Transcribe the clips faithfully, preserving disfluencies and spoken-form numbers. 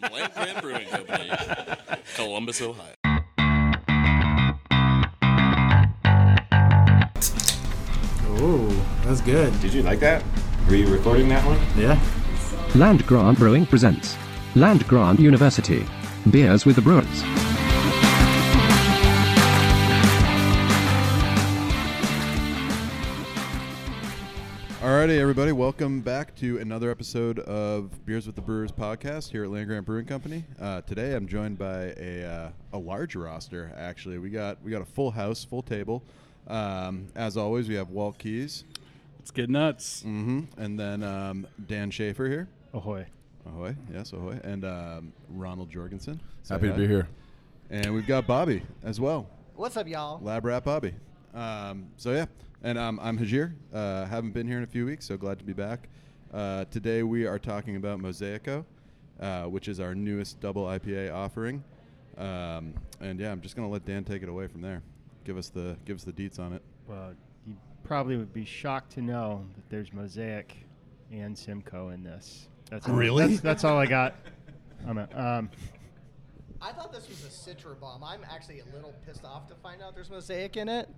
Land Grant Brewing Company, Columbus, Ohio. Ooh, that's good. Did you like that? Were you recording that one? Yeah. Land Grant Brewing presents Land Grant University. Beers with the Brewers. Alrighty, everybody, welcome back to another episode of Beers with the Brewers podcast here at Land Grant Brewing Company. Uh, today, I'm joined by a uh, a large roster. Actually, we got we got a full house, full table. Um, as always, we have Walt Keys. Let's get nuts. Mm-hmm. And then um, Dan Schaefer here. Ahoy. Ahoy. Yes, ahoy. And um, Ronald Jorgensen. Say Happy hi. to be here. And we've got Bobby as well. What's up, y'all? Lab Rat Bobby. Um, so, yeah. And um, I'm Hajir. Uh, haven't been here in a few weeks, so glad to be back. Uh, today we are talking about Mosaico, uh, which is our newest double I P A offering. Um, and, yeah, I'm just going to let Dan take it away from there. Give us the give us the deets on it. Well, you probably would be shocked to know that there's Mosaic and Simcoe in this. That's all, Really? That's, that's all I got. I'm a, um, I thought this was a Citra bomb. I'm actually a little pissed off to find out there's Mosaic in it.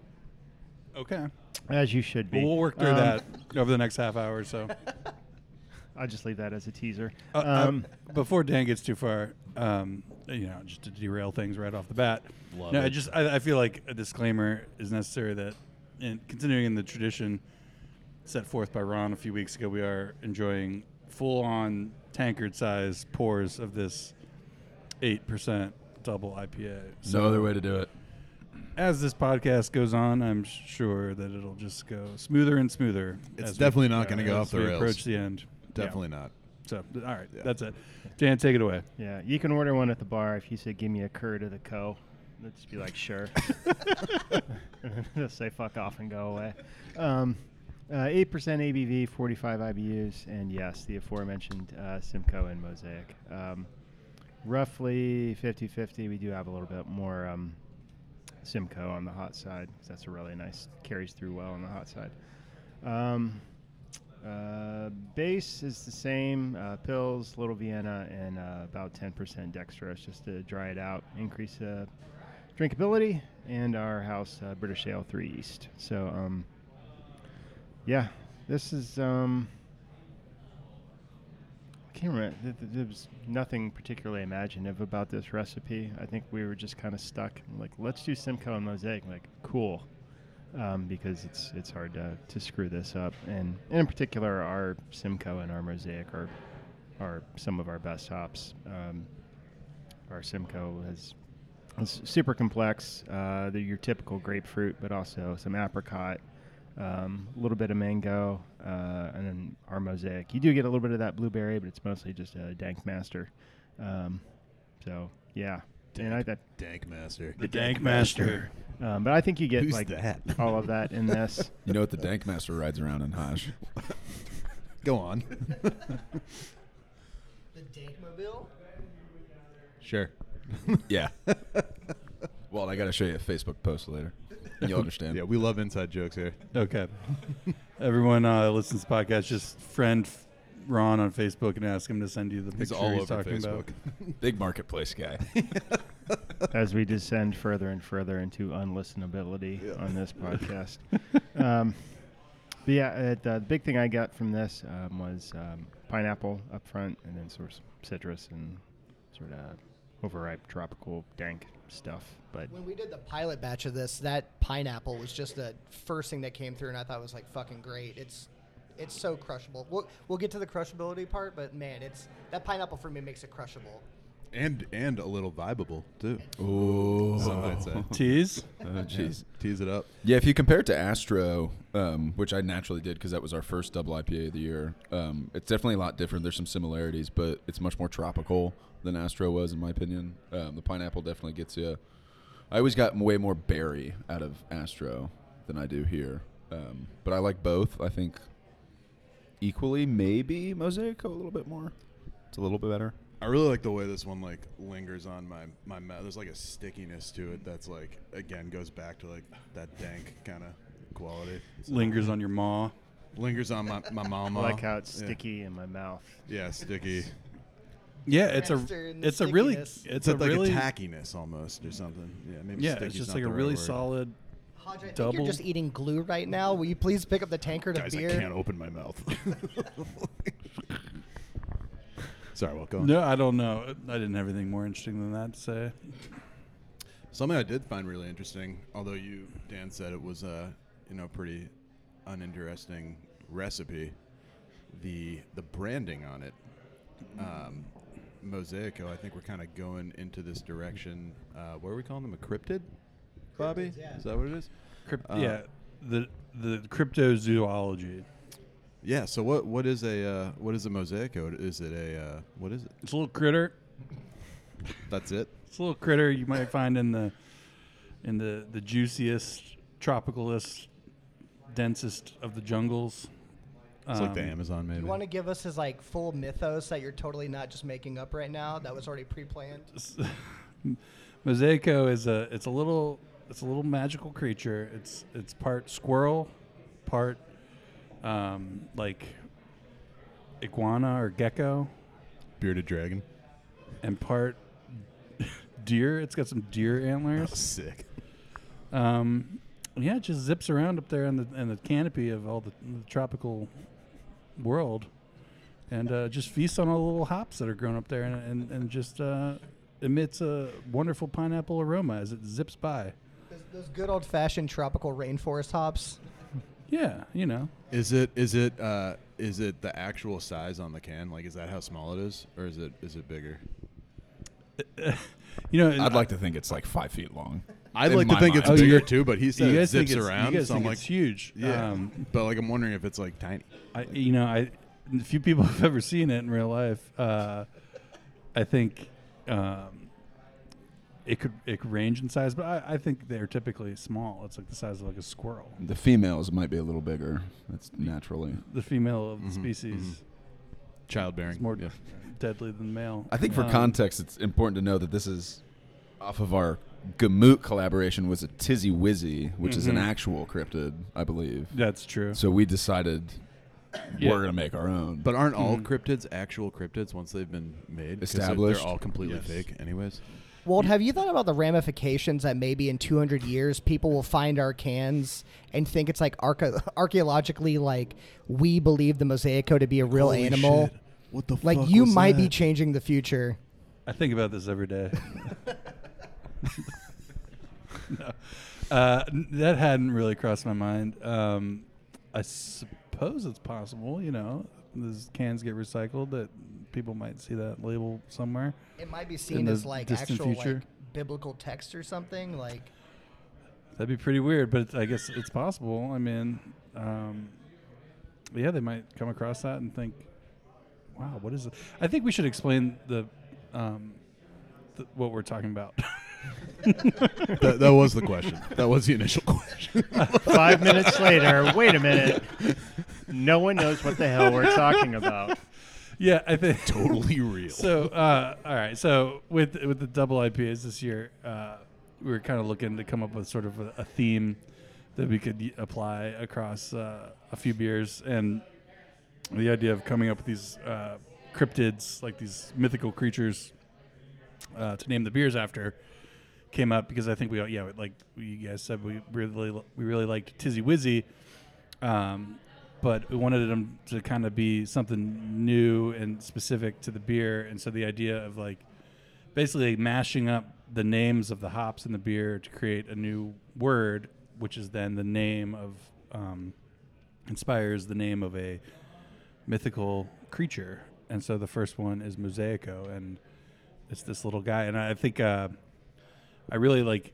Okay. as you should be. Well, we'll work through Um, that over the next half hour or so. I'll just leave that as a teaser. Uh, Um, uh, before Dan gets too far, um, you know, just to derail things right off the bat. Love no, I it. just I, I feel like a disclaimer is necessary that, in continuing in the tradition set forth by Ron a few weeks ago, we are enjoying full-on tankard-size pours of this eight percent double I P A. No other way to do it. As this podcast goes on, I'm sure that it'll just go smoother and smoother. It's as definitely we, not gonna uh, go as off the we rails. Approach the end. Definitely not. So, all right, Yeah. that's it. Dan, take it away. yeah, you can order one at the bar if you say, give me a cur to the co. They'll just be like, sure. They'll say, fuck off and go away. Um, uh, eight percent A B V, forty-five I B Us, and yes, the aforementioned uh, Simcoe and Mosaic. Um, roughly fifty-fifty. We do have a little bit more um, Simcoe on the hot side. 'Cause that's a really nice, carries through well on the hot side. Um, uh, base is the same, uh, pills, little Vienna, and uh, about ten percent dextrose just to dry it out, increase uh, drinkability, and our house uh, British Ale three East. So, um, yeah, this is, um, I can't remember, th- th- there was nothing particularly imaginative about this recipe. I think we were just kind of stuck, like, let's do Simcoe and Mosaic, like, cool. Um, because it's it's hard to, to screw this up, and, and in particular, our Simcoe and our Mosaic are are some of our best hops. Um, our Simcoe is, is super complex. Uh, they're your typical grapefruit, but also some apricot, um, a little bit of mango, uh, and then our Mosaic. You do get a little bit of that blueberry, but it's mostly just a dank master. Um, so yeah, and I that Dank Master. The Dank Master. um, but I think you get Who's like that? all of that in this. You know what the Dank Master rides around in Hosh? Go on. The Dankmobile? Sure. Yeah. Well, I got to show you a Facebook post later. You'll understand. Yeah, we love inside jokes here. Okay. Everyone uh, listens to the podcast. Just friend f- Ron on Facebook and ask him to send you the He's picture all he's over talking Facebook. about. Big marketplace guy. As we descend further and further into unlistenability Yeah. on this podcast. um, but yeah, uh, the, the big thing I got from this um, was um, pineapple up front, and then sort of citrus and sort of overripe tropical dank stuff. But When we did the pilot batch of this, that pineapple was just the first thing that came through, and I thought it was like fucking great. It's it's so crushable. We'll, we'll get to the crushability part, but man, it's that pineapple for me makes it crushable. And and a little vibeable, too. Ooh. Some might say. Tease? Oh, jeez. Tease it up. Yeah, if you compare it to Astro, um, which I naturally did because that was our first double I P A of the year, um, it's definitely a lot different. There's some similarities, but it's much more tropical than Astro was, in my opinion. Um, the pineapple definitely gets you. I always got way more berry out of Astro than I do here. Um, but I like both. I think equally, maybe Mosaic a little bit more. It's a little bit better. I really like the way this one like lingers on my my mouth. There's like a stickiness to it that's like again goes back to like that dank kind of quality. So Lingers on your maw. lingers on my my mama. I like how it's Yeah. sticky in my mouth. Yeah, sticky. Yeah, it's a Master and it's a really stickiness. it's It's a like really a tackiness almost or something. Yeah, maybe yeah, sticky's it's just not like a the right really word. solid. Hodge, I think Double. you're just eating glue right now. Will you please pick up the tankard of Guys, beer? I can't open my mouth. Sorry, what going? No, I don't know. I didn't have anything more interesting than that to say. Something I did find really interesting, although you, Dan, said it was a, you know, pretty uninteresting recipe. The the branding on it, um, Mosaico. I think we're kind of going into this direction. Uh, what are we calling them? A cryptid, Bobby? Cryptids, yeah. Is that what it is? Crypt, Uh, yeah, the the cryptozoology. Yeah. So what what is a uh, what is a Mosaico? Is it a uh, what is it? It's a little critter. That's it. It's a little critter you might find in the in the the juiciest, tropicalist, densest of the jungles. It's like the Um, Amazon, maybe. You want to give us his like full mythos that you're totally not just making up right now? That was already pre-planned. Mosaico is a it's a little it's a little magical creature. It's it's part squirrel, part um, like iguana or gecko, Bearded dragon. and part deer. It's got some deer antlers. Sick. Um, yeah, it just zips around up there in the in the canopy of all the, the tropical world, and uh, just feasts on all the little hops that are grown up there, and and, and just uh, emits a wonderful pineapple aroma as it zips by. Those, those good old-fashioned tropical rainforest hops. Yeah, you know. Is it is it uh, is it the actual size on the can? Like, is that how small it is, or is it is it bigger? You know, I'd like to think it's like five feet long. I'd In like to my think mind. it's Oh, bigger you- too, but he said you it guys think zips it's, around. you guys so I'm think like, it's huge. yeah, Um, but like I'm wondering if it's like tiny. I, you know, I a few people have ever seen it in real life. Uh, I think um, it could it could range in size, but I, I think they're typically small. It's like the size of like a squirrel. The females might be a little bigger. That's naturally. The female of the Mhm, species mhm. Childbearing. is more Yeah. deadly than the male. I think for Um, context, it's important to know that this is off of our Gamoot collaboration was a Tizzy Wizzy, which is an Mhm. actual cryptid, I believe. That's true. So we decided Yeah. we're gonna make our own. But aren't all Mhm. cryptids actual cryptids once they've been made? 'Cause they're- Established? They're all completely Yes. fake, anyways. Walt, have you thought about the ramifications that maybe in two hundred years people will find our cans and think it's like archa- archaeologically like we believe the Mosaico to be a real Holy animal? shit. What the Like fuck you was might be that? changing the future. I think about this every day. No. Uh, n- that hadn't really crossed my mind. Um, I suppose it's possible, you know, those cans get recycled, that people might see that label somewhere. It might be seen the as like distant actual future? like biblical text or something. Like That'd be pretty weird, but I guess it's possible. I mean, um, yeah, they might come across that and think, wow, what is it? I think we should explain the, um, th- what we're talking about. that, that was the question. That was the initial question. Five minutes later, wait a minute. No one knows what the hell we're talking about. Yeah, I think Totally real. So, uh, all right. So with with the double I P As this year, uh, we were kind of looking to come up with sort of a, a theme that we could y- apply across uh, a few beers, and the idea of coming up with these uh, cryptids, like these mythical creatures, uh, to name the beers after, came up because I think we, yeah, like you guys said, we really we really liked Tizzy Wizzy. Um, but we wanted them to kind of be something new and specific to the beer. And so the idea of like basically mashing up the names of the hops in the beer to create a new word, which is then the name of, um, inspires the name of a mythical creature. And so the first one is Mosaico, and it's this little guy. And I think uh, I really like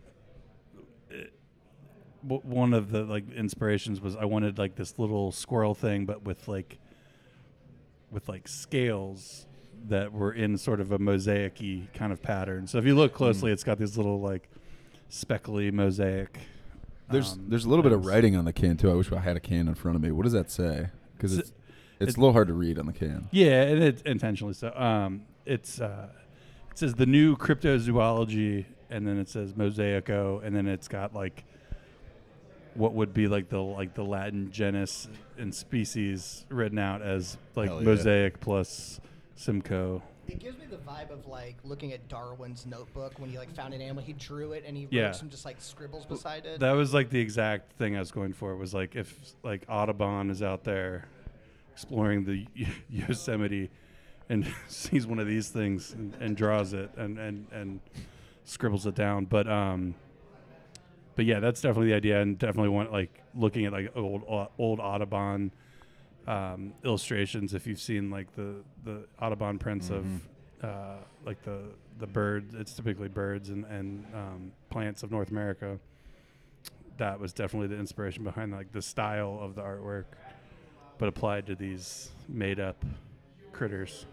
w- one of the like inspirations was I wanted like this little squirrel thing, but with like with like scales that were in sort of a mosaic-y kind of pattern. So if you look closely, it's got these little like speckly mosaic. There's um, there's a little bit of things. writing on the can too. I wish I had a can in front of me. What does that say? Because S- it's it's it- a little hard to read on the can. Yeah, and it's intentionally so. Um, it's uh, it says the new cryptozoology, and then it says Mosaico, and then it's got like what would be like the like the Latin genus and species written out as like Hell yeah. Mosaic plus Simcoe. It gives me the vibe of like looking at Darwin's notebook when he like found an animal, he drew it and he Yeah. wrote some just like scribbles beside it. That was like the exact thing I was going for. Was like if like Audubon is out there exploring the Yosemite and sees one of these things and, and draws it and, and, and scribbles it down. But um, but yeah, that's definitely the idea, and definitely want like looking at like old old Audubon um, illustrations. If you've seen like the, the Audubon prints Mhm. of uh, like the the bird, it's typically birds and and um, plants of North America. That was definitely the inspiration behind like the style of the artwork, but applied to these made up critters.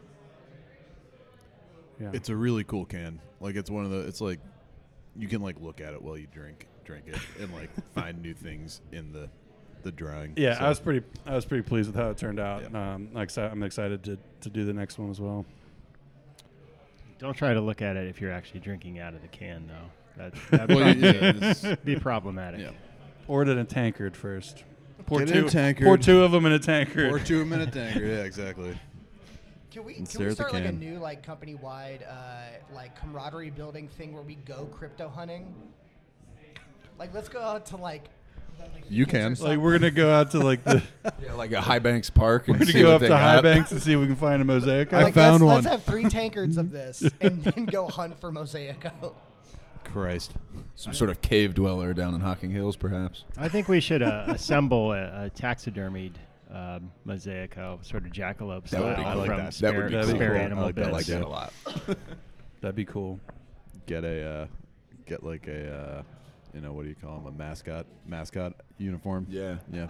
Yeah. It's a really cool can. Like it's one of the. It's like you can like look at it while you drink drink it and like find new things in the the drawing. Yeah, So- I was pretty I was pretty pleased with how it turned out. Yeah. Um, like I- I'm excited to, to do the next one as well. Don't try to look at it if you're actually drinking out of the can, though. That, that'd Well, probably yeah, this- be problematic. Yeah. Poured in a tankard first. Pour Get two, in a tankard. Pour two of them in a tankard. Pour two minute tanker. Yeah, exactly. Can we And can stare we at the start like a can. new like company wide uh, like camaraderie building thing where we go crypto hunting? Like let's go out to like. the You Mohicans or can. Like something. we're gonna go out to like the Yeah, like a High Banks Park. we're and gonna see go what up they to High got. Banks and see if we can find a mosaic. I like, found let's, one. Let's have three tankards of this and then go hunt for Mosaico. Christ. Some sort of cave dweller down in Hocking Hills, perhaps. I think we should uh, assemble a, a taxidermied um, Mosaico, sort of jackalope That would style be cool. I like from that. spare, That would be cool. spare I like animal that. bits. I like that a lot. That'd be cool. Get a uh, get like a uh, you know what do you call them, a mascot mascot uniform. Yeah. Yeah.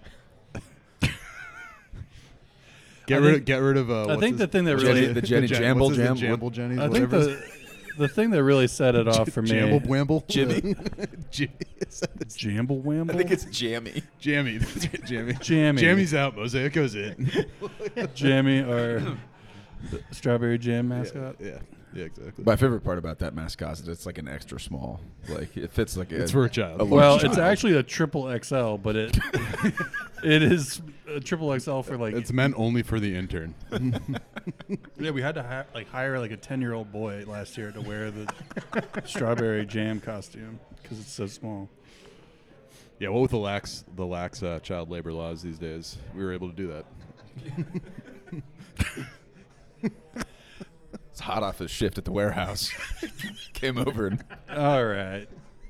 Get I rid think- of get rid of. Uh, I what's think his- the thing that Jenny- really the Jenny Jan- Jamble what's his name? Jam- Jamble Jenny. I think whatever the the thing that really set it off for me. Jamble Wamble. Jimmy. Jimmy. Is that his- Jamble Wamble. I think it's jammy. Jammy. That's right, Jammy. Jammy. Jammy's out. Mosaico's in. Jammy or the strawberry jam mascot. Yeah. Yeah. Exactly. My favorite part about that mascot is it's like an extra small. Like it fits like a, It's for a child. a large Well, child. it's actually a triple X L, but it it is a triple X L for like. It's meant only for the intern. Yeah, we had to hi- like hire like a ten year old boy last year to wear the strawberry jam costume because it's so small. Yeah. Well, with the lax the lax uh, child labor laws these days, we were able to do that. It's hot off his shift at the warehouse. Came over and All right.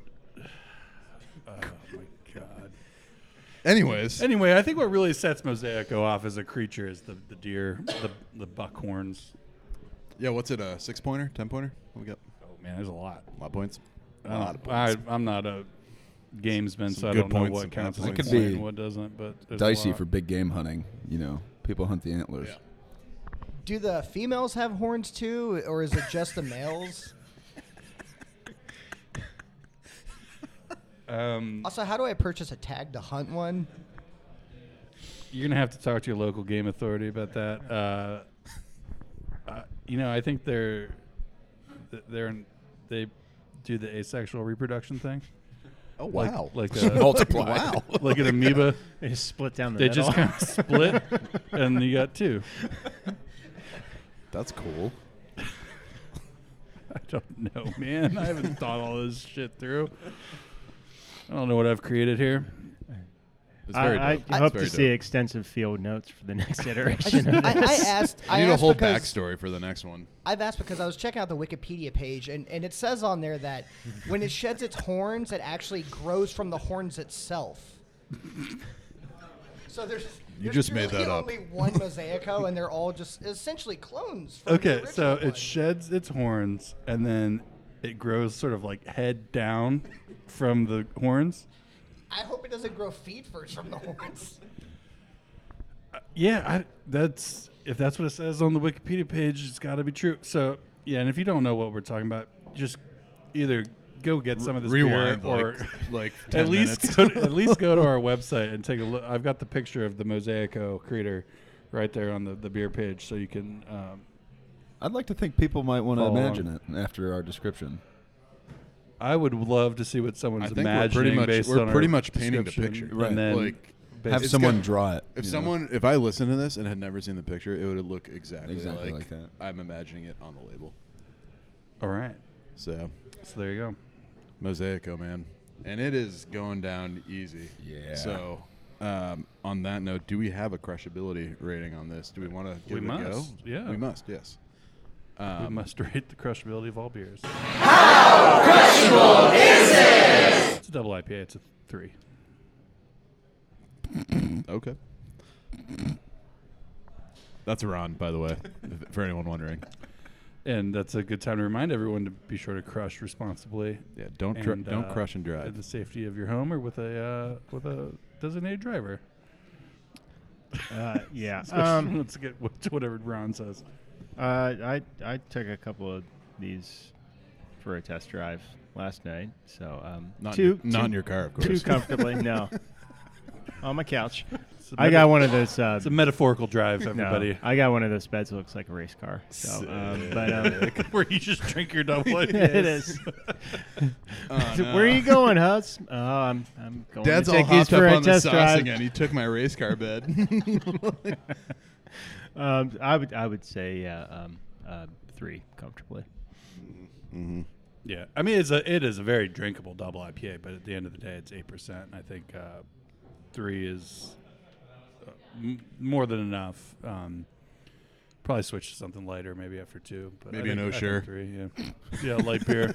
Oh my god. Anyways. Anyway, I think what really sets Mosaico off as a creature is the, the deer, the the buckhorns. Yeah. What's it? A six pointer? Ten pointer? What we got? Oh man, there's a lot. A lot of points. A I lot of don't- I, points. I'm not a gamesman, Some so I good don't know points, what some counts as bad a points. It could point be and what doesn't. But there's a dicey lot. for big game hunting. You know, people hunt the antlers. Yeah. Do the females have horns too, or is it just the males? Um, Also, how do I purchase a tag to hunt one? You're gonna have to talk to your local game authority about that. Uh, uh, you know, I think they're th- they're in, they do the asexual reproduction thing. Oh Like- wow! like Just a- multiply. Wow. Like an amoeba, They just split down the they middle. just kind of split, and you got two. That's cool. I don't know, man. I haven't thought all this shit through. I don't know what I've created here. It's very I, dope. I It's hope very to see dope. extensive field notes for the next I, iteration. just, of I, I this. asked. I I need a asked whole because backstory for the next one. I've asked because I was checking out the Wikipedia page, and, and it says on there that when it sheds its horns, it actually grows from the horns itself. So there's You there's just made really that up. only one Mosaico, and they're all just essentially clones. From the Okay, original so one. it sheds its horns, and then it grows sort of like head down from the horns. I hope it doesn't grow feet first from the horns. Yeah, I, that's if that's what it says on the Wikipedia page, it's got to be true. So yeah, and if you don't know what we're talking about, just either go get some of this Rewind, beer, or like, like at ten least minutes. go to, at least go to our website and take a look. I've got the picture of the Mosaico creator right there on the, the beer page, so you can. Um, I'd like to think people might want to Follow imagine it after our description. I would love to see what I someone's think we're imagining pretty much based we're on pretty our much painting the description, picture. and then Like Have It's someone got- draw it. If you know? someone, if I listened to this and had never seen the picture, it would look exactly, Exactly like, like that. I'm imagining it on the label. All right. So, So there you go. Mosaico, man, and it is going down easy. Yeah. So, um, on that note, do we have a crushability rating on this? Do we want to give We it a go? must, yeah. We must. Yes. We Um, must rate the crushability of all beers. It's a double I P A. It's a three. Okay. That's Ron, by the way, if- for anyone wondering. And that's a good time to remind everyone to be sure to crush responsibly. Yeah, don't dr- and, don't uh, crush and At drive. the safety of your home or with a uh, with a designated driver. Uh, yeah. Especially Um, let's get wh- whatever Ron says. uh, I I took a couple of these for a test drive last night. So um, Not, two, in, not two- in your car, of too course. comfortably. No, on my couch. It's a I meta- got one of those. Uh, It's a metaphorical drive, no, everybody. I got one of those beds that looks like a race car. So, um, but um, Where you just drink your double I P As. it is. Oh, So no. where are you going, Hus? Oh, I'm I'm going Dad's to all take these hopped up for a on the test sauce drive. again. He took my race car bed. Um, I would I would say yeah, um, uh, three comfortably. Mm-hmm. Yeah, I mean it's a it is a very drinkable double I P A, but at the end of the day, it's eight percent. I think uh, three is uh, m- more than enough. Um, probably switch to something lighter, maybe after two. But Maybe I an think, I think O'Sher. three, yeah, yeah, light beer.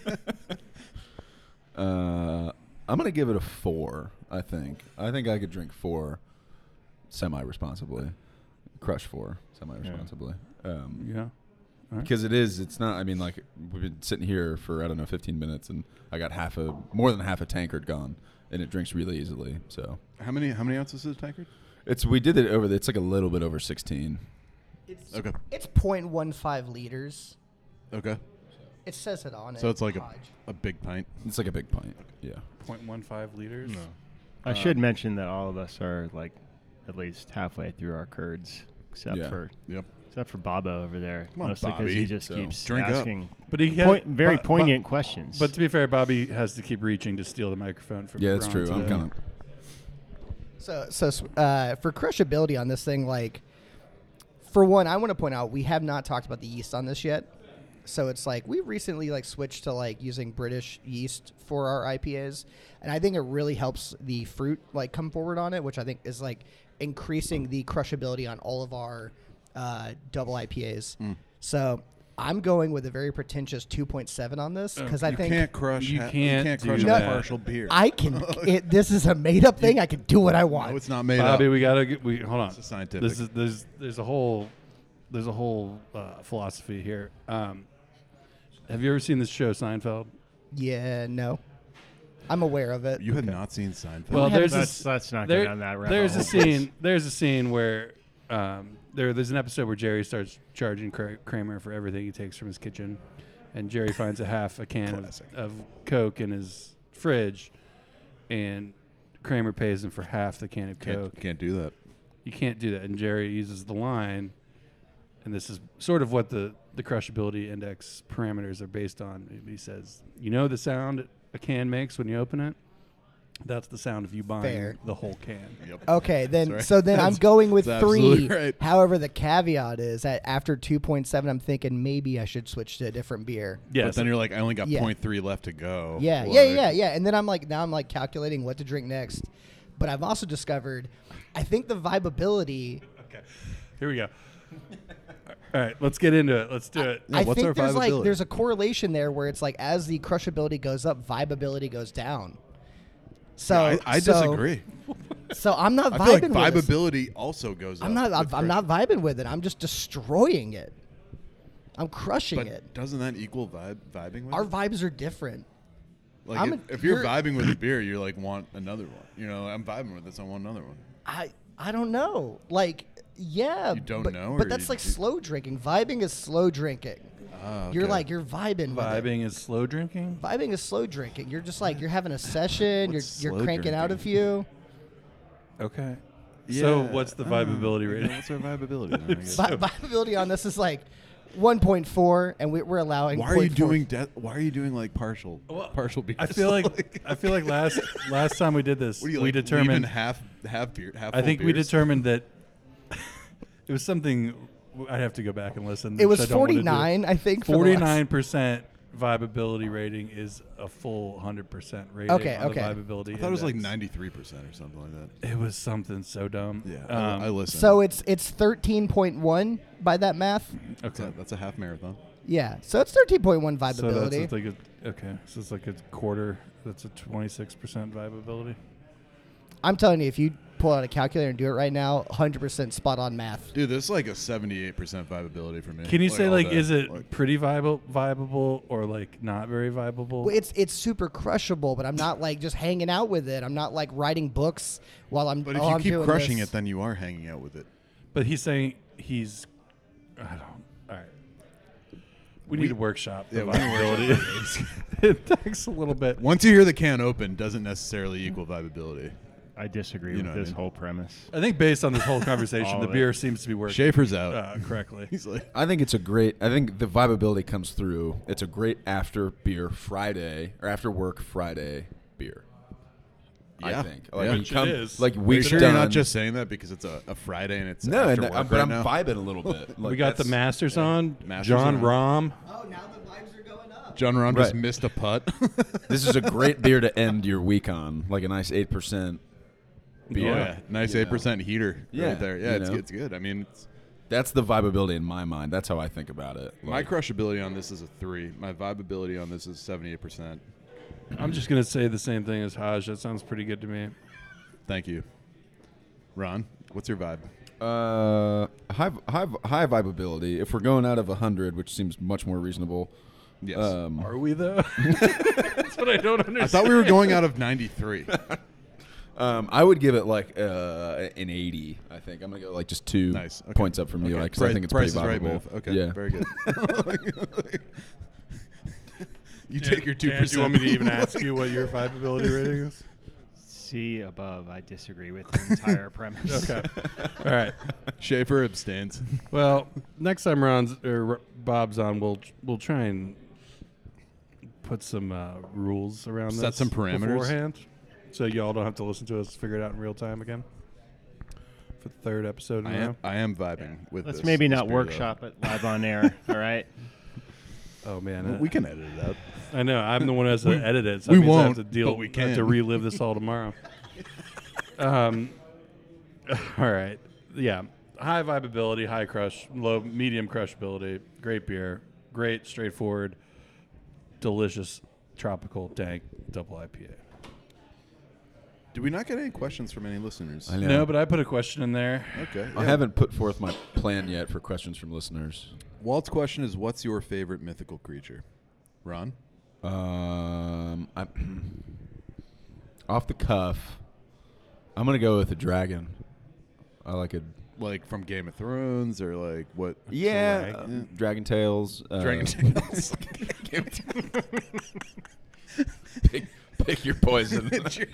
Uh, I'm gonna give it a four. I think. I think I could drink four semi-responsibly. Crush four semi-responsibly. Um, Yeah, Because it is, it's not. I mean, like we've been sitting here for I don't know, fifteen minutes, and I got half a, more than half a tankard gone, and it drinks really easily. So How many how many ounces is a tankard? it's we did it over. The, it's like a little bit over sixteen. It's Okay. it's zero point one five liters. Okay. It says it on it. So it's like a, Hodge. a big pint. It's like a big pint. Yeah. zero point one five liters. I Um, should mention that all of us are like at least halfway through our curds, except Yeah. for Yep. except for Bobo over there, Come on, mostly because Bobby. he just So, keeps drink up. asking But he point, had, very but- poignant questions. But, but to be fair, Bobby has to keep reaching to steal the microphone from. Yeah, that's Ron true. I'm today. kind of. So, so uh, for crushability on this thing, like, for one, I want to point out we have not talked about the yeast on this yet. So it's like we recently like switched to like using British yeast for our I P As, and I think it really helps the fruit like come forward on it, which I think is like increasing the crushability on all of our uh, double I P As. So I'm going with a very pretentious two point seven on this because I you think can't crush. You ha- can't you can't do crush that. a partial beer. I can. It, this is a made up thing. I can do what I want. no, it's not made Bobby, up. we gotta get. We hold on. It's a scientific. This is there's there's a whole there's a whole uh, philosophy here. Um, have you ever seen this show Seinfeld? Yeah, no. I'm aware of it. You have not seen Seinfeld. Well, there's let's, this, let's not there- get on that rabbit there's a hole. scene. There's a scene where um, there there's an episode where Jerry starts charging Kra- Kramer for everything he takes from his kitchen, and Jerry finds a half a can of, Classic. of Coke in his fridge, and Kramer pays him for half the can of Coke. can't, can't do that. You can't do that. And Jerry uses the line, and this is sort of what the, the crushability index parameters are based on. He says, you know the sound a can makes when you open it? That's the sound of you buying Fair. the whole can. Yep. Okay, then Sorry. so then I'm That's- going with that's three. absolutely right. However, the caveat is that after two point seven, I'm thinking maybe I should switch to a different beer. Yeah, But then you're like, I only got Yeah. point three left to go. Yeah, Like, yeah, yeah, yeah. And then I'm like, now I'm like calculating what to drink next. But I've also discovered, I think the vibeability. Okay, here we go. All right, let's get into it. Let's do it. Yeah, I what's our think there's like vibeability? there's a correlation there where it's like as the crushability goes up, vibeability goes down. So I, I so- disagree. So I'm not I vibing feel like with this. vibeability also goes I'm up. not. I'm, with I'm crush. not vibing with it. I'm just destroying it. I'm crushing But it. doesn't that equal vibe vibing with Our it? vibes are different. Like I'm if, a- if you're, you're- vibing with a beer, you're like want another one. You know, I'm vibing with this. I want another one. I I don't know. Like yeah. You don't but, know, But or that's you like do- slow drinking. Vibing is slow drinking. Oh, You're okay. like you're vibing. With it. Vibing is slow drinking. Vibing is slow drinking. You're just like you're having a session. you're What's you're slow cranking out a drinking? few. Okay. So Yeah. what's the Oh, vibeability yeah, rating? What's our vibeability? then, I guess? Vi- vibeability on this is like one point four, and we, we're allowing. Why are you zero point four. doing? De- why are you doing like partial partial beers? I feel like I feel like last last time we did this, What do you, we like, determined leaving half half beer. Half I full think we beers? determined that it was something. I'd have to go back and listen. It was which I don't wanna do. forty-nine, I think. for the last- Forty-nine percent viability rating is a full hundred percent rating. Okay, on okay. The viability. I thought it was like index. ninety-three percent or something like that. It was something so dumb. Yeah, Um, I, I listened. So it's it's thirteen point one by that math. that's, okay. a, that's a half marathon. Yeah, so it's thirteen point one So that's viability. it's like a okay. So it's like a quarter. That's a twenty-six percent viability. I'm telling you, if you pull out a calculator and do it right now, one hundred percent spot on math. Dude, this is like a seventy-eight percent viability for me. Can you say all like, day. is it Like, pretty viable, viable, or like not very viable? Well, it's it's super crushable, but I'm not like just hanging out with it. I'm not like writing books while I'm. but if oh, you I'm keep doing crushing this. it, then you are hanging out with it. But he's saying he's. I don't. All right. We, We- need a workshop. yeah, The we need a viability. It takes a little bit. Once you hear the can open, doesn't necessarily equal viability. I disagree You with know what I this mean. whole premise. I think based on this whole conversation, All the of it. beer seems to be working Schaefer's out. uh, correctly. He's like, I think it's a great. I think the viability comes through. It's a great after beer Friday or after work Friday beer. Yeah. I think. Like Yeah. when you Which it come, is. like are you weeks sure done. you're not just saying that because it's a, a Friday and it's no, after and work I'm, right but I'm now? vibing a little bit. Like we got the that's- Masters on. Masters John on. Rahm. Oh, now the vibes are going up. John Rahm just Right. missed a putt. This is a great beer to end your week on, like a nice eight percent beer. Oh, yeah. Nice You eight know. percent heater Yeah, right there. Yeah, you it's, know. it's good. I mean, it's, That's the viability in my mind. That's how I think about it. my Like, crushability on this is a three. My viability on this is seventy-eight percent. I'm just gonna say the same thing as Haj. That sounds pretty good to me. Thank you. Ron, what's your vibe? uh, high, high, high viability. If we're going out of a hundred, which seems much more reasonable. Yes. Um, Are we though? That's what I don't understand. I thought we were going out of ninety-three. Um, I would give it like uh, an eighty. I think I'm gonna go like just two Nice. Okay. points up from you, Okay. like 'cause Price- I think it's Price pretty is Right viable. move. Okay, Yeah. very good. you take your two Dan, do percent. you want me to even ask you what your viability rating is? C above. I disagree with the entire premise. Okay. All right. Schaefer abstains. Well, next time Ron's or Bob's on, we'll we'll try and put some uh, rules around Set this some parameters. beforehand, so y'all don't have to listen to us figure it out in real time again for the third episode. In I a row. am, I am vibing with Let's this. maybe this not beer, though. workshop it live on air. All right. Oh man, Well, uh, we can edit it out. I know I'm the one who has to We- edit it. So we that means I won't, have to deal. but we I have to can. relive this all tomorrow. um. All right. Yeah. High viability, high crush, low, medium crushability. Great beer. Great, straightforward, delicious, tropical, dank double I P A. Did we not get any questions from any listeners? I know. No, but I put a question in there. Okay. I yeah. haven't put forth my plan yet for questions from listeners. Walt's question is, what's your favorite mythical creature? Ron? Um, I, off the cuff, I'm gonna go with a dragon. I like a Like from Game of Thrones or like what? yeah, Drag- um, dragon tails. Uh, Dragon Tales. pick, pick your poison.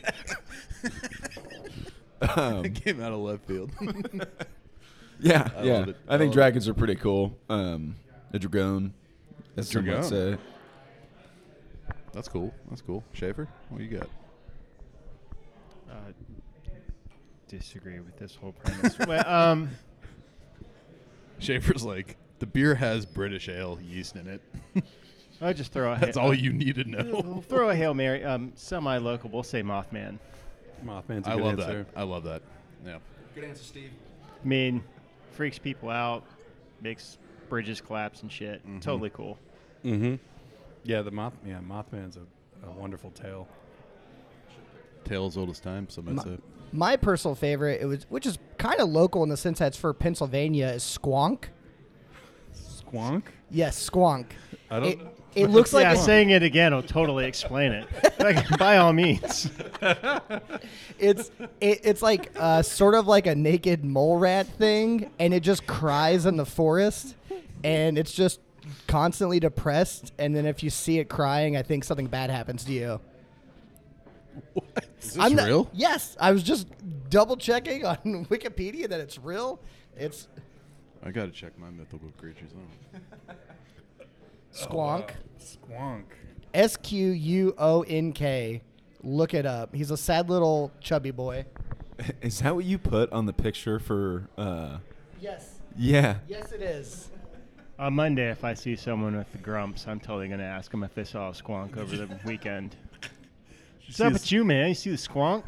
um, It came out of left field. yeah, I yeah. love it. I I think love dragons are pretty cool. Um, a dragon, as some might Dragon. say. That's cool. That's cool. Schaefer, what you got? Uh, disagree with this whole premise. well, um, Schaefer's like, the beer has British ale yeast in it. I'll just throw a. That's ha- all uh, you need to We'll know. throw a hail mary. Um, semi-local. We'll say Mothman. Mothman's a I good love answer. that. I love that. Yeah. I mean, freaks people out, makes bridges collapse and shit. Mm-hmm. Totally cool. Mm-hmm. Yeah, the moth. Yeah, Mothman's a, a wonderful tale. Tale as old as time, so that's My, it. my personal favorite, it was which is kind of local in the sense that it's for Pennsylvania, is Squonk. Squonk. Yes, Squonk. I don't. It, it looks like yeah, a- saying it again will totally explain it. Like, by all means. it's it, it's like uh, sort of like a naked mole rat thing, and it just cries in the forest, and it's just constantly depressed. And then if you see it crying, I think something bad happens to you. Is this I'm not- real? Yes, I was just double checking on Wikipedia that it's real. It's I gotta check my mythical creatures out. Squonk. Squonk. S Q U O N K. Look it up. He's a sad little chubby boy. Is that what you put on the picture for? Uh, Yes. yeah. Yes, it is. On Monday, if I see someone with the grumps, I'm totally going to ask them if they saw a squonk over the weekend. What's up with you, man? You see the squonk?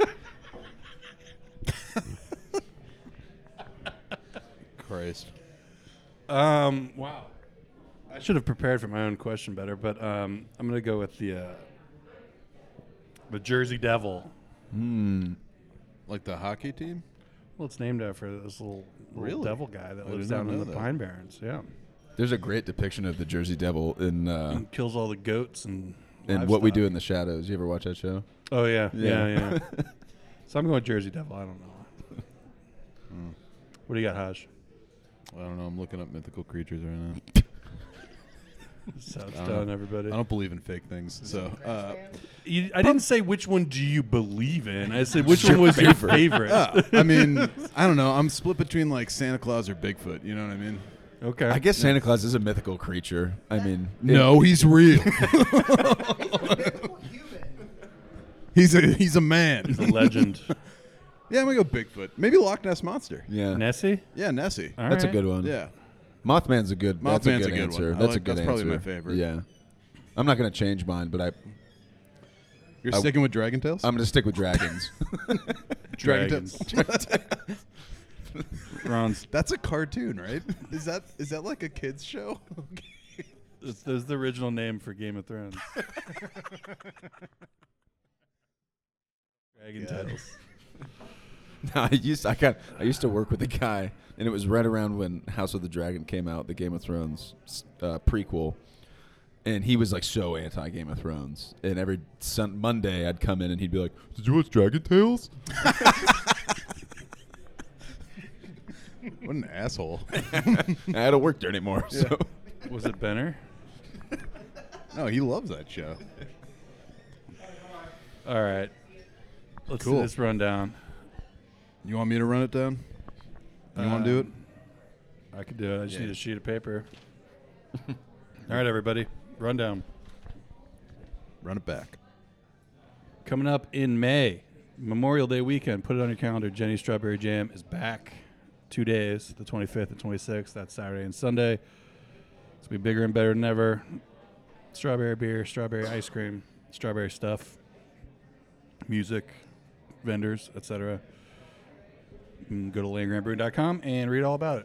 Christ. Um. Wow. I should have prepared for my own question better, but um, I'm gonna go with the uh, the Jersey Devil. Hmm. Like the hockey team? Well, it's named after this little, little Really? devil guy that I lives did not down in know the that. Pine Barrens. Yeah. There's a great depiction of the Jersey Devil in uh, And kills all the goats and. in What We livestock. Do in the Shadows. You ever watch that show? Oh yeah, yeah, Yeah. yeah. So I'm going Jersey Devil. I don't know. Hmm. What do you got, Haj? I don't know. I'm looking up mythical creatures right now. So it's I don't done, know. everybody. I don't believe in fake things. So, uh, You, I didn't say which one do you believe in. I said which one was your favorite. ah, I mean, I don't know. I'm split between like Santa Claus or Bigfoot. You know what I mean? Okay. I guess Santa Claus is a mythical creature. I mean, No, he's real. he's a he's a man. He's a legend. Yeah, I'm gonna go Bigfoot. Maybe Loch Ness monster. Yeah, Nessie? Yeah, Nessie. All that's right. a good one. Yeah. Mothman's a good. that's a Mothman's good a good answer. one. I That's a like- good that's answer. probably my favorite. Yeah, I'm not gonna change mine, but I You're I- sticking with Dragon Tales? I'm gonna stick with dragons. Dragon Dragons. Tales. Ron's. That's a cartoon, right? Is that is that like a kids show? That's, that's the original name for Game of Thrones. Dragon Yeah. Tales. No, I used I got I used to work with a guy, and it was right around when House of the Dragon came out, the Game of Thrones uh, prequel, and he was like so anti Game of Thrones. And every sun- Monday, I'd come in and he'd be like, "Did you watch Dragon Tales?" What an asshole. I don't work there anymore. So Was it Benner? No, he loves that show. All right. Let's Cool. do this rundown. You want me to run it down? You want to do it? I could do it. I just Yeah. need a sheet of paper. All right, everybody. Rundown. Run it back. Coming up in May, Memorial Day weekend. Put it on your calendar. Jenny Strawberry Jam is back. Two days, the twenty-fifth and twenty-sixth. That's Saturday and Sunday. It's going to be bigger and better than ever. Strawberry beer, strawberry ice cream, strawberry stuff, music, vendors, et cetera. You can go to land grant brewing dot com and read all about it.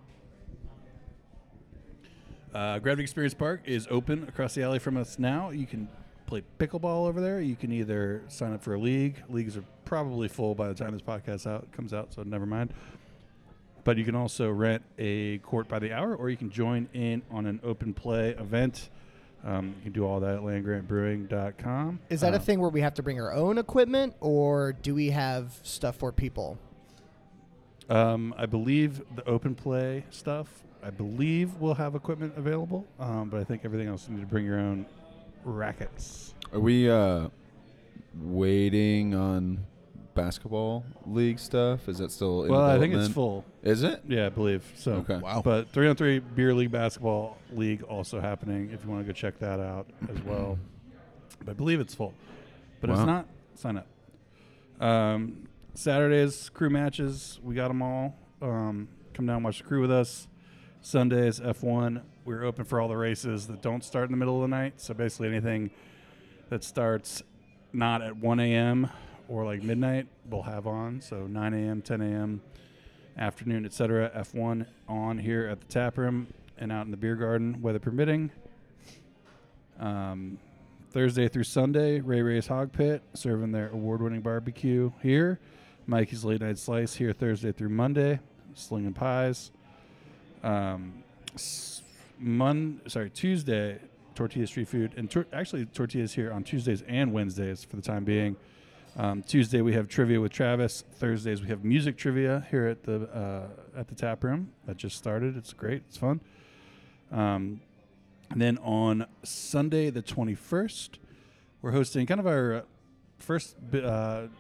Uh, Gravity Experience Park is open across the alley from us now. You can play pickleball over there. You can either sign up for a league. Leagues are probably full by the time this podcast out comes out, so never mind. But you can also rent a court by the hour, or you can join in on an open play event. Um, you can do all that at land grant brewing dot com. Is that Uh, a thing where we have to bring our own equipment, or do we have stuff for people? Um, I believe the open play stuff, I believe we'll have equipment available, um, but I think everything else you need to bring your own rackets. are we uh, waiting on basketball league stuff? Is that still in Well, I think development? it's full. Is it? Yeah, I believe so. Okay. Wow. But three on three beer league basketball league also happening. If you want to go check that out as well, but I believe it's full. But if Wow. it's not, sign up. Um, Saturdays crew matches, we got them all. Um, come down and watch the crew with us. Sundays F one, we're open for all the races that don't start in the middle of the night. So basically anything that starts not at one a.m. or like midnight, we'll have on. So nine a.m., ten a.m., afternoon, et cetera. F one on here at the tap room and out in the beer garden, weather permitting. Um, Thursday through Sunday, Ray Ray's Hog Pit, serving their award-winning barbecue here. Mikey's Late Night Slice here Thursday through Monday, slinging pies. Um, s- Mon- sorry, Tuesday, Tortilla Street Food, and tor- actually Tortillas here on Tuesdays and Wednesdays for the time being. Um, Tuesday we have trivia with Travis. Thursdays we have music trivia here at the uh, at the tap room that just started. It's great. It's fun. Um, and then on Sunday the twenty-first, we're hosting kind of our uh, first bi- uh,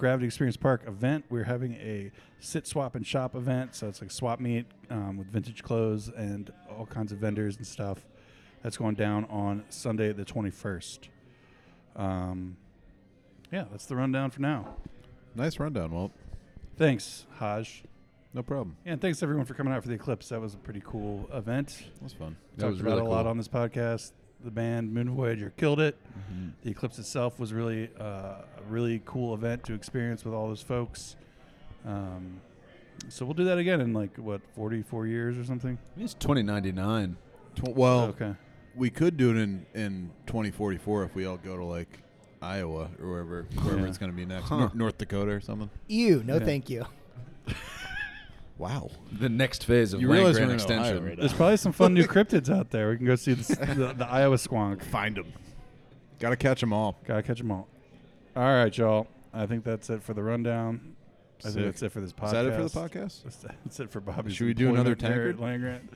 Gravity Experience Park event. We're having a sit, swap, and shop event. So it's like swap meet um, with vintage clothes and all kinds of vendors and stuff. That's going down on Sunday the twenty-first. Um, yeah, that's the rundown for now. Nice rundown, Walt. Thanks, Haj. No problem. Yeah, and thanks everyone for coming out for the Eclipse. That was a pretty cool event. That was fun. That Talked was about really it a lot cool. on this podcast. The band Moon Voyager killed it. Mm-hmm. The Eclipse itself was really uh, a really cool event to experience with all those folks. Um, so we'll do that again in like what forty-four years or something. It's twenty ninety-nine. Tw- well, okay. we could do it in, in twenty forty-four if we all go to like Iowa or wherever wherever Yeah. it's going to be next, Huh. Nor- North Dakota or something. Ew, no Yeah. thank you. Wow. The next phase of You Land realize Grant we're in Ohio extension. right now. There's probably some fun new cryptids out there. We can go see the, the, the Iowa squonk. Find them. Got to catch them all. Gotta catch them all. All right, y'all. I think that's it for the rundown. I Sick. think that's it for this podcast. Is that it for the podcast? That's, that's it for Bobby's. Should we do another employment there tankard? at Land Grant?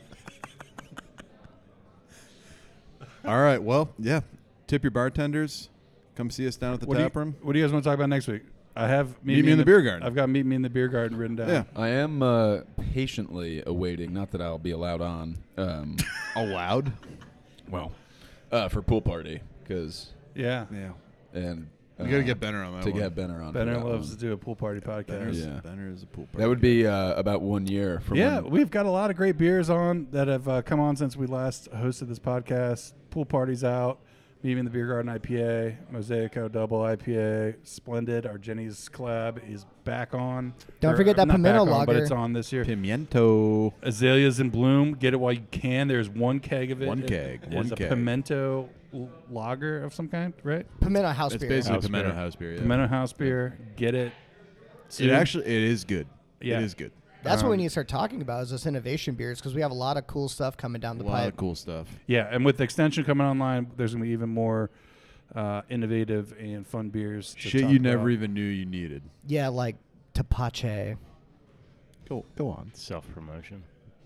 All right. Well, yeah. Tip your bartenders. Come see us down at the What do, tap you, room. what do you guys want to talk about next week? I have Meet me in the beer garden. I've got meet me in the beer garden written down. Yeah. I am uh, patiently awaiting, not that I'll be allowed on. Um, Allowed? well, uh, for pool party, because Yeah. Yeah. and We uh, got to get Benner on that to one. get Benner on. for Benner that loves one. to do a pool party podcast. Benner's, Yeah. Benner is a pool party. That would be uh, about one year from Yeah, when. we've got a lot of great beers on that have uh, come on since we last hosted this podcast. Pool party's out. Meet Me in the Beer Garden I P A, Mosaico Double I P A, Splendid. Our Jenny's collab is back on. Don't Or, forget that not pimento back on, but lager. it's on this year. Pimiento. Azaleas in Bloom. Get it while you can. There's one keg of it. One It keg, is one a keg. pimento l- lager of some kind, right? Pimento house It's beer. basically House pimento beer. house beer. Yeah. Pimento house beer. Get it. It soon. actually it is good. Yeah. It is good. That's what we Um, need to start talking about is this innovation beers because we have a lot of cool stuff coming down A the lot pipe. of cool stuff. Yeah, and with the extension coming online, there's going to be even more uh, innovative and fun beers. to Shit talk you never about. even knew you needed. Yeah, like Tapache. Go go on. Self promotion.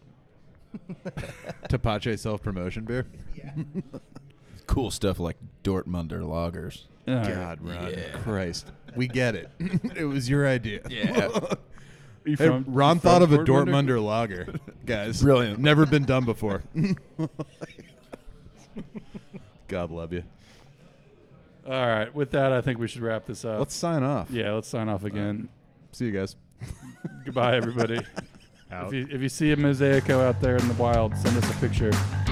Tapache self promotion beer. Cool stuff like Dortmunder lagers. All right. God, Ron, Yeah. Christ, we get it. It was your idea. Yeah. You Hey, from- Ron you thought from of a Dortmunder? Dortmunder lager, guys. Brilliant. Never been done before. God love you. All right, with that, I think we should wrap this up. Let's sign off. yeah, let's sign off again. See you guys. Goodbye, everybody. Out. If you, if you see a Mosaico out there in the wild, send us a picture.